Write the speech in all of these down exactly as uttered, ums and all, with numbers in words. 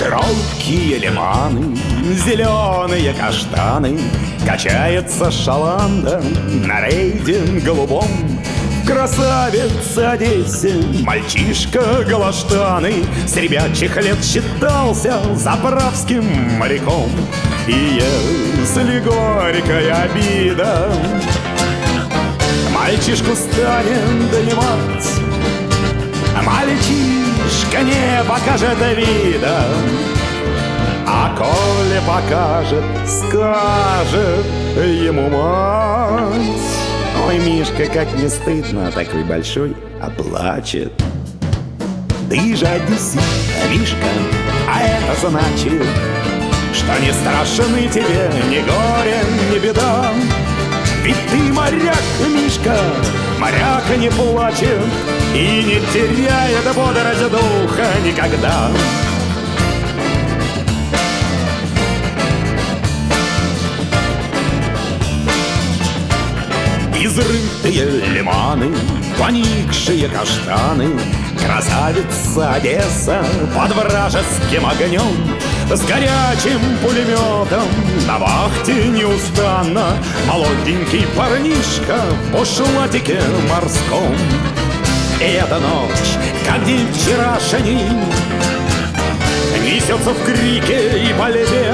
Широкие лиманы, зеленые каштаны, качается шаланда на рейде голубом. Красавец Одессе, мальчишка галаштаны, с ребячих лет считался заправским моряком. И если горькая обида мальчишку станет донимать, мальчишка не покажет вида, а коли покажет, скажет ему мать: ой, Мишка, как не стыдно, такой большой, а плачет. Ты же одессит, Мишка, а это значит, что не страшны тебе ни горе, ни беда. Ведь ты моряк, Мишка, моряк не плачет и не теряет бодрость духа никогда. Изрытые лиманы, поникшие каштаны, красавица Одесса под вражеским огнем. С горячим пулеметом на вахте неустанно молоденький парнишка в бушлатике морском. И эта ночь, как день вчерашний, несется в крике и пальбе.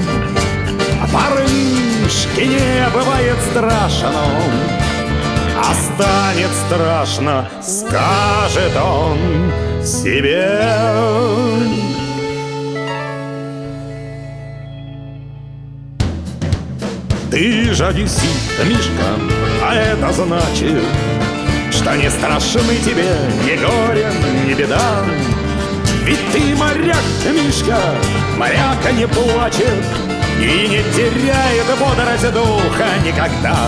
Парнишке не бывает страшно, а станет страшно, скажет он себе. Ты же одессит, Мишка, а это значит, что не страшны тебе ни горе, ни беда. Ведь ты моряк, Мишка, моряка не плачет и не теряет бодрость духа никогда.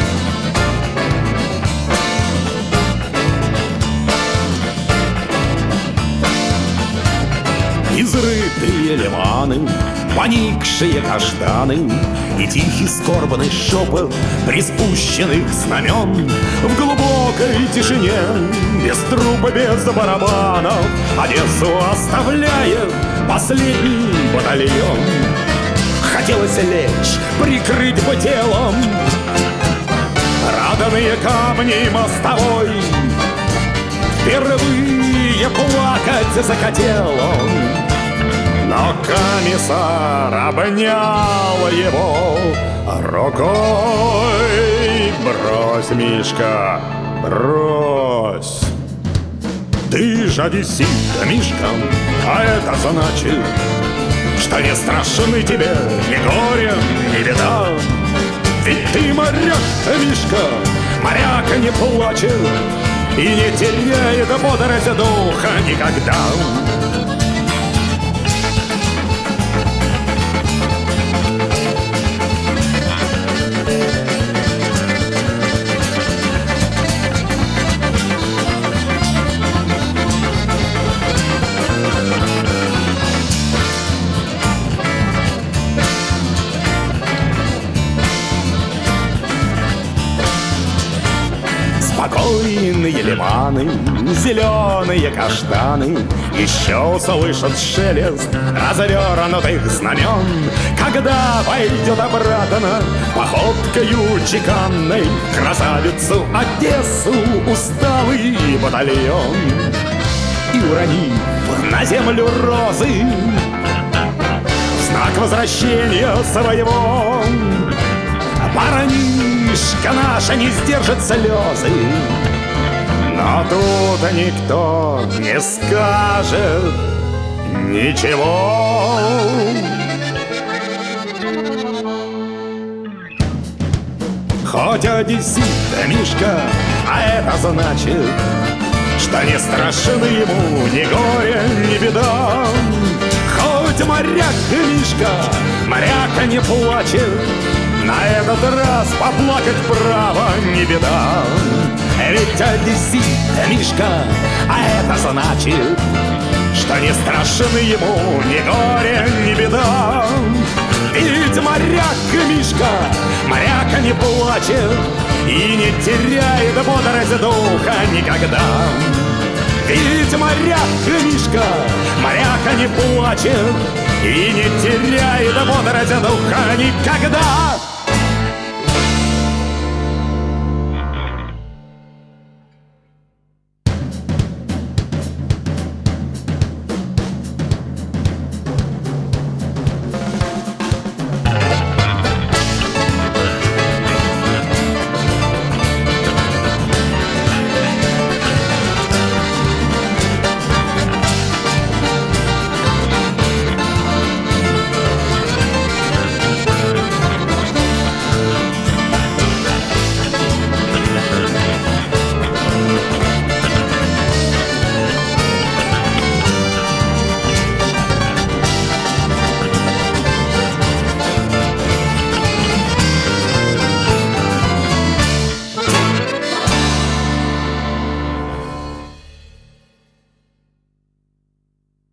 Изрытые лиманы, поникшие каштаны и тихий скорбный шепот приспущенных знамен. В глубокой тишине, без труб, без барабанов, Одессу оставляет последний батальон. Хотелось лечь, прикрыть бы телом радостные камни мостовой. Впервые плакать захотел он, но комиссар обнял его рукой. Брось, Мишка, брось. Ты же одессит, Мишка, а это значит, что не страшны тебе ни горе, ни беда. Ведь ты моряк, Мишка, моряка не плачет и не теряет бодрость духа никогда. Спокойные лиманы, зеленые каштаны, еще слышат шелест развернутых знамен. Когда пойдет обратно походкою чеканной красавицу Одессу усталый батальон, и уронив на землю розы в знак возвращения своего, парнишка наша не сдержит слезы. Но тут никто не скажет ничего. Хоть одессит, Мишка, а это значит, что не страшны ему ни горе, ни беда. Хоть моряк, Мишка, моряка не плачет, на этот раз поплакать право не беда. Ведь одессит, Мишка, а это значит, что не страшны ему ни горе, ни беда. Ведь моряк, Мишка, моряка не плачет и не теряет бодрость духа никогда. Ведь моряк, Мишка, моряк Мишка не плачет и не теряет бодрость духа никогда.